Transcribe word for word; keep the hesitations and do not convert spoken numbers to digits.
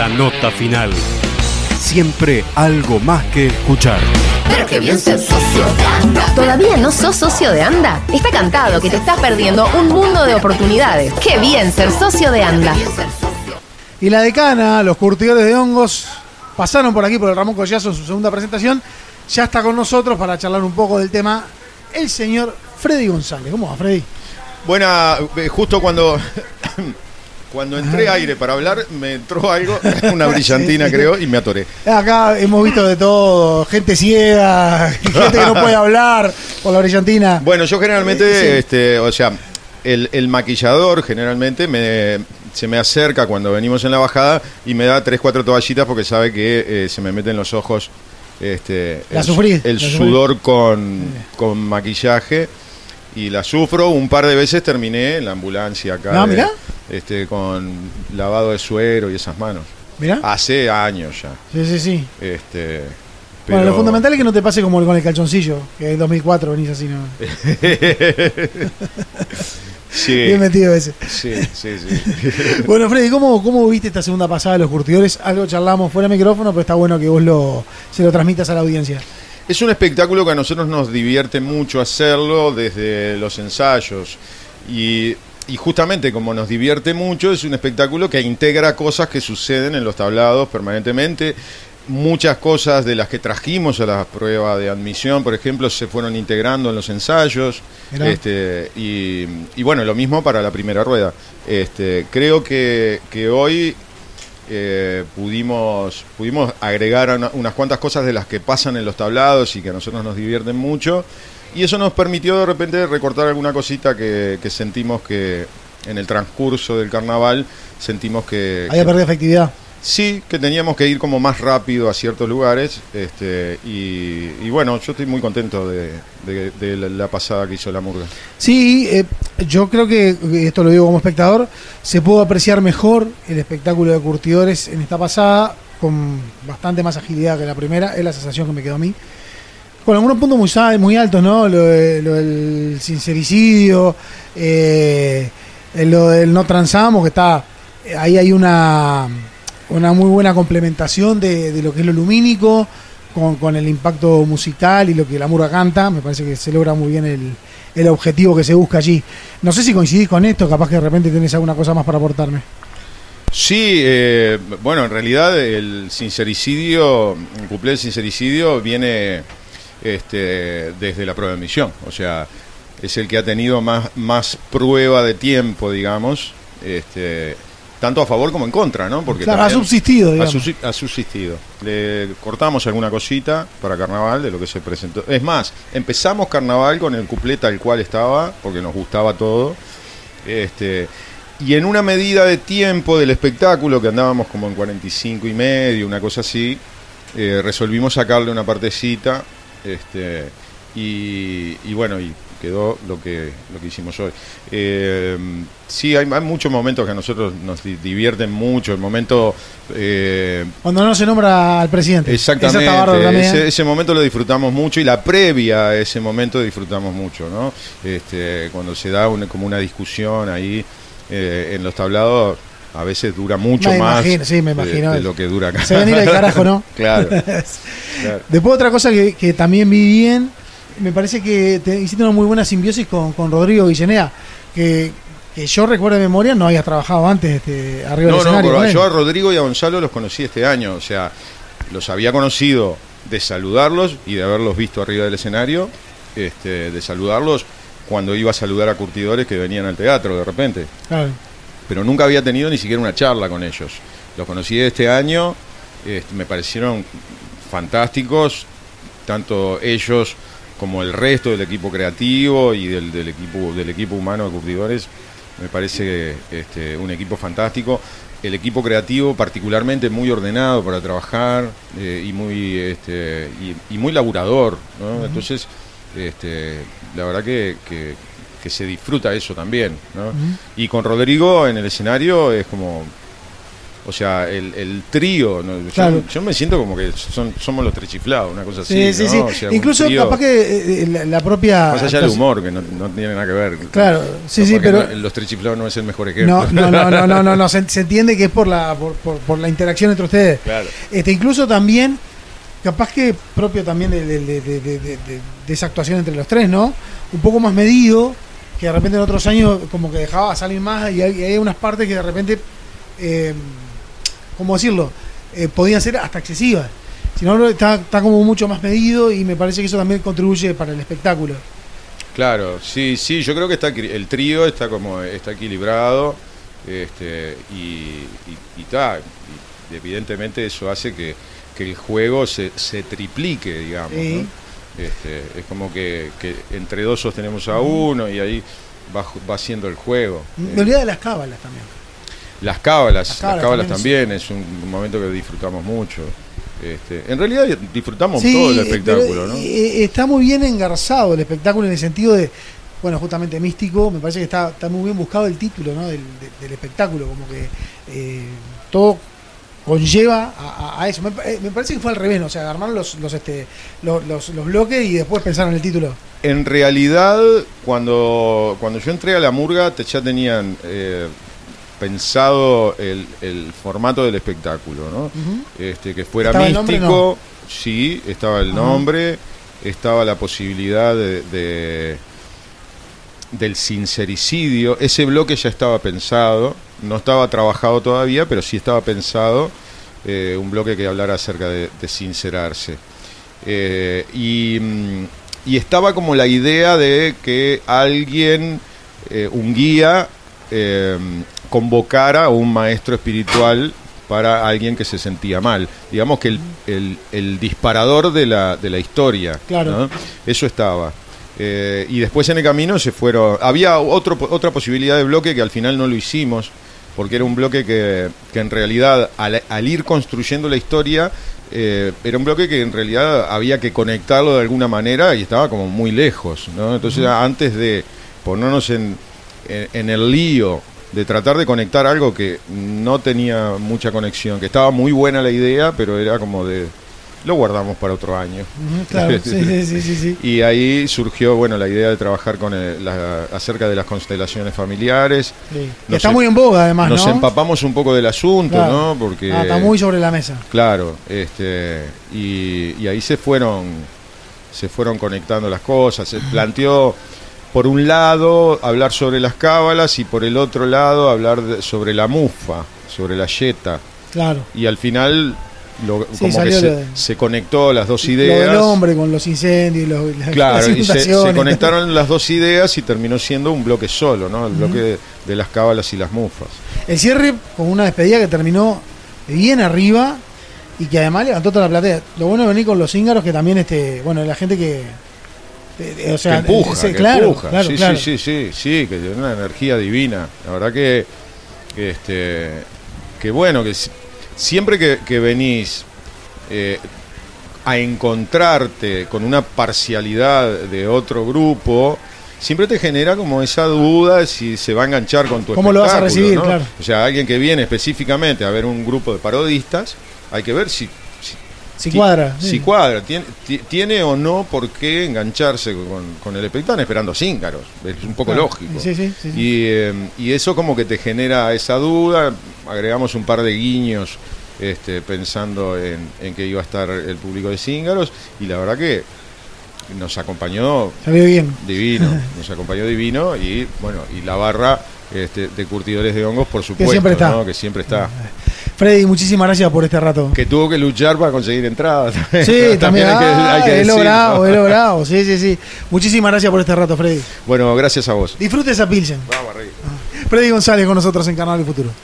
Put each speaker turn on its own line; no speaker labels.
La nota final. Siempre algo más que escuchar.
Pero qué bien ser socio de ANDA. ¿Todavía no sos socio de ANDA? Está cantado que te estás perdiendo un mundo de oportunidades. Qué bien ser socio de ANDA.
Y la decana, los curtidores de hongos, pasaron por aquí por el Ramón Collazo en su segunda presentación. Ya está con nosotros para charlar un poco del tema el señor Freddy González. ¿Cómo va, Freddy?
Buena, justo cuando... Cuando entré aire para hablar, me entró algo, una brillantina, sí, sí. creo, y me atoré.
Acá hemos visto de todo, gente ciega, gente que no puede hablar por la brillantina.
Bueno, yo generalmente,
sí.
este, o sea, el, el maquillador generalmente me, se me acerca cuando venimos en la bajada y me da tres, cuatro toallitas porque sabe que eh, se me mete en los ojos este,
la
el,
sufrí,
el
la
sudor
sufrí.
con, con maquillaje. Y la sufro, un par de veces terminé en la ambulancia acá.
No,
de,
mirá.
Este, con lavado de suero y esas manos.
Mirá.
Hace años ya.
Sí, sí, sí.
Este,
pero... Bueno, lo fundamental es que no te pase como con el calzoncillo, que en dos mil cuatro venís así, ¿no?
Sí.
Bien metido ese.
Sí, sí, sí.
Bueno, Freddy, ¿cómo, ¿cómo viste esta segunda pasada de los curtidores? Algo charlamos fuera de micrófono, pero está bueno que vos lo, se lo transmitas a la audiencia.
Es un espectáculo que a nosotros nos divierte mucho hacerlo desde los ensayos y, y justamente como nos divierte mucho es un espectáculo que integra cosas que suceden en los tablados permanentemente. Muchas cosas de las que trajimos a la prueba de admisión, por ejemplo, se fueron integrando en los ensayos. Este, y, y bueno, lo mismo para la primera rueda. Este, creo que, que hoy... Eh, pudimos pudimos agregar una, unas cuantas cosas de las que pasan en los tablados y que a nosotros nos divierten mucho y eso nos permitió de repente recortar alguna cosita que, que sentimos que en el transcurso del carnaval sentimos que...
Había
que,
perdido efectividad.
Sí, que teníamos que ir como más rápido a ciertos lugares este, y, y bueno, yo estoy muy contento de, de, de la, la pasada que hizo la murga.
Sí, eh, yo creo que, esto lo digo como espectador, se pudo apreciar mejor el espectáculo de curtidores en esta pasada, con bastante más agilidad que la primera, es la sensación que me quedó a mí. Con algunos puntos muy, muy altos, ¿no? Lo, de, lo del sincericidio, eh, lo del no transamos, que está, ahí hay una... una muy buena complementación de, de lo que es lo lumínico con, con el impacto musical y lo que la murga canta. Me parece que se logra muy bien el, el objetivo que se busca allí. No sé si coincidís con esto, capaz que de repente tenés alguna cosa más para aportarme.
Sí, eh, bueno, en realidad el sincericidio, el cuplé del sincericidio viene este, desde la prueba de admisión. O sea, es el que ha tenido más, más prueba de tiempo, digamos, este... tanto a favor como en contra, ¿no? Porque
claro, ha subsistido, digamos.
Ha, subsi ha subsistido. Le cortamos alguna cosita para carnaval de lo que se presentó. Es más, empezamos carnaval con el cuplé tal cual estaba, porque nos gustaba todo. Este, y en una medida de tiempo del espectáculo, que andábamos como en cuarenta y cinco y medio, una cosa así, eh, resolvimos sacarle una partecita, este, y, y bueno, y quedó lo que lo que hicimos hoy. Eh, sí, hay, hay muchos momentos que a nosotros nos di divierten mucho. El momento... Eh,
Cuando no se nombra al presidente.
Exactamente. Ese, ese momento lo disfrutamos mucho y la previa a ese momento disfrutamos mucho, ¿no? Este, cuando se da una, como una discusión ahí eh, en los tablados, a veces dura mucho
me
más
imagino, sí, me imagino.
De, de lo que dura acá.
Se venir al carajo, ¿no?
Claro, claro.
Después otra cosa que, que también vi bien, me parece que te hiciste una muy buena simbiosis con, con Rodrigo Guillenea, que, que yo recuerdo de memoria no habías trabajado antes este, arriba
no,
del escenario.
No, yo a Rodrigo y a Gonzalo los conocí este año, o sea, los había conocido de saludarlos y de haberlos visto arriba del escenario, este, de saludarlos cuando iba a saludar a curtidores que venían al teatro de repente.
Claro.
Pero nunca había tenido ni siquiera una charla con ellos. Los conocí este año, este, me parecieron fantásticos, tanto ellos como el resto del equipo creativo y del, del equipo del equipo humano de curtidores. Me parece este, un equipo fantástico. El equipo creativo particularmente muy ordenado para trabajar eh, y muy este, y, y muy laburador, ¿no? Uh-huh. Entonces, este, la verdad que, que, que se disfruta eso también, ¿no? Uh-huh. Y con Rodrigo en el escenario es como O sea, el, el trío, ¿no? yo,
Claro.
yo me siento como que son, somos los tres chiflados, una cosa
Sí,
así,
sí,
¿no?
sí.
O sea, un
Incluso
trío,
capaz que eh, la, la propia...
más allá del humor, que no, no tiene nada que ver.
Claro, sí,
Capaz
sí,
que
pero...
no- los tres chiflados no es el mejor ejemplo.
No, no, no, no, no, no, no, se, se entiende que es por la, por, por, por la interacción entre ustedes.
Claro.
Este, incluso también, capaz que propio también de, de, de, de, de, de- de esa actuación entre los tres, ¿no? Un poco más medido, que de repente en otros años como que dejaba salir más y hay, y hay unas partes que de repente, eh, ¿cómo decirlo? Eh, podían ser hasta excesivas. Si no, está, está como mucho más medido y me parece que eso también contribuye para el espectáculo.
Claro, sí, sí, yo creo que está equi- el trío está como está equilibrado, este, y, y, y, ta, y evidentemente eso hace que, que el juego se, se triplique, digamos,
Sí.
¿no? Este, es como que, que entre dos sostenemos a uno y ahí va, ju- va haciendo el juego.
Me
Eh,
olvidé de las cábalas también.
Las cábalas,
Las
las
cábalas
cábalas
también
también, es un momento que disfrutamos mucho. Este, en realidad disfrutamos
Sí,
todo el
eh,
espectáculo,
pero,
¿no?
eh, está muy bien engarzado el espectáculo en el sentido de, bueno, justamente místico. Me parece que está, está muy bien buscado el título, ¿no? del, de- del espectáculo, como que eh, todo conlleva a, a- a eso. Me, pa- eh, me parece que fue al revés, ¿no? O sea, armaron los, los, este, los, los, los bloques y después pensaron el título.
En realidad, cuando, cuando yo entré a la murga, te, ya tenían eh, pensado el, el formato del espectáculo, ¿no?
Ujú.
Este, que fuera
¿Estaba el nombre,
místico, sí, estaba el
Ajá.
nombre, estaba la posibilidad de, de- del sincericidio. Ese bloque ya estaba pensado, no estaba trabajado todavía, pero sí estaba pensado, eh, un bloque que hablara acerca de, de sincerarse. Eh, y, mm, y estaba como la idea de que alguien, eh, un guía, eh, convocara a un maestro espiritual para alguien que se sentía mal. Digamos que el, el- el disparador de la, de la historia.
Claro.
¿no? Eso estaba. Eh, y después en el camino se fueron... Había otro, otra posibilidad de bloque que al final no lo hicimos, porque era un bloque que, que en realidad al, al ir construyendo la historia, eh, era un bloque que en realidad había que conectarlo de alguna manera y estaba como muy lejos, ¿no? Entonces, antes de ponernos en, en, en el lío de tratar de conectar algo que no tenía mucha conexión, que estaba muy buena la idea, pero era como de... Lo guardamos para otro año.
Ujú, claro, sí, sí, sí, sí, sí.
Y ahí surgió, bueno, la idea de trabajar con el- la- acerca de las constelaciones familiares.
Sí. Que
Nos
está
em-
muy en boga, además,
Nos
¿no?
empapamos un poco del asunto,
Claro.
¿no? Porque
Ah, está muy sobre la mesa.
claro, este, y, y ahí se fueron, se fueron conectando las cosas. Se planteó, por un lado, hablar sobre las cábalas y por el otro lado, hablar de- sobre la mufa, sobre la yeta.
Claro.
Y al final, lo-
Sí,
como que
salió
se,
lo de-
se conectó las dos
Lo
ideas.
del hombre con los incendios, los, las,
Claro,
las
y se, se
inundaciones.
conectaron las dos ideas y terminó siendo un bloque solo, ¿no? El bloque de, de las cábalas y las mufas.
El cierre con una despedida que terminó bien arriba y que además levantó toda la platea. Lo bueno de venir con los íngaros, que también, este bueno, la gente que... eh, eh, o sea,
que empuja,
eh, sí,
que
claro,
empuja.
claro,
sí,
claro.
sí, sí, sí, sí, que tiene una energía divina. La verdad que, que, este, que bueno, que si- siempre que, que venís eh, a encontrarte con una parcialidad de otro grupo, siempre te genera como esa duda si se va a enganchar con tu
¿Cómo lo vas a
espectáculo,
recibir?
¿no?
Claro.
O sea, alguien que viene específicamente a ver un grupo de parodistas, hay que ver si, si
Si
Ti-
cuadra.
Si
sí.
cuadra, tiene, ti- tiene o no por qué engancharse con, con el espectáculo. Están esperando cíngaros, es un poco
Claro.
lógico.
Sí, sí, sí, sí.
Y, eh, y eso como que te genera esa duda. Agregamos un par de guiños este, pensando en, en que iba a estar el público de cíngaros. Y la verdad que nos acompañó
Salió bien.
divino, nos acompañó divino. Y bueno, y la barra este, de curtidores de hongos, por supuesto,
siempre está.
¿no? Que siempre está.
Freddy, muchísimas gracias por este rato.
Que tuvo que luchar para conseguir entradas.
Sí, también,
hay que,
ah,
hay que
he
decirlo.
logrado, he logrado. Sí, sí, sí. Muchísimas gracias por este rato, Freddy.
Bueno, gracias a vos.
Disfrute esa Pilsen.
Vamos arriba.
Freddy González con nosotros en Carnaval del Futuro.